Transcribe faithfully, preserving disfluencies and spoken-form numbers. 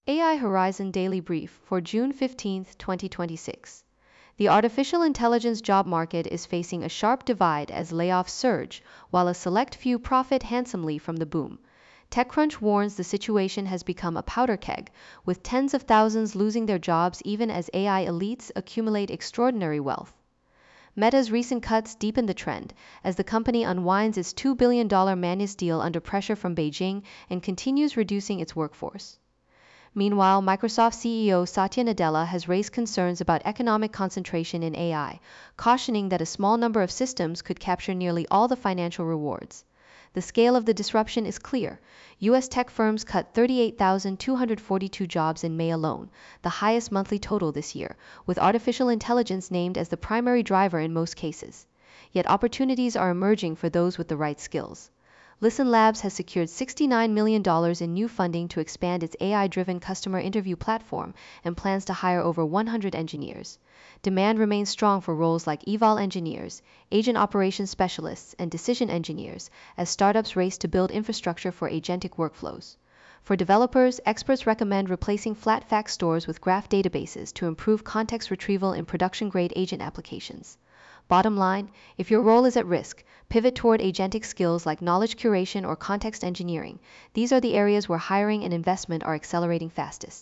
A I Horizon Daily Brief for June fifteenth, twenty twenty-six. The artificial intelligence job market is facing a sharp divide as layoffs surge, while a select few profit handsomely from the boom. TechCrunch warns the situation has become a powder keg, with tens of thousands losing their jobs even as A I elites accumulate extraordinary wealth. Meta's recent cuts deepen the trend, as the company unwinds its two billion dollars Manus deal under pressure from Beijing and continues reducing its workforce. Meanwhile, Microsoft C E O Satya Nadella has raised concerns about economic concentration in A I, cautioning that a small number of systems could capture nearly all the financial rewards. The scale of the disruption is clear. U S tech firms cut thirty-eight thousand two hundred forty-two jobs in May alone, the highest monthly total this year, with artificial intelligence named as the primary driver in most cases. Yet opportunities are emerging for those with the right skills. Listen Labs has secured sixty-nine million dollars in new funding to expand its A I-driven customer interview platform and plans to hire over one hundred engineers. Demand remains strong for roles like eval engineers, agent operations specialists, and decision engineers as startups race to build infrastructure for agentic workflows. For developers, experts recommend replacing flat fact stores with graph databases to improve context retrieval in production-grade agent applications. Bottom line, if your role is at risk, pivot toward agentic skills like knowledge curation or context engineering. These are the areas where hiring and investment are accelerating fastest.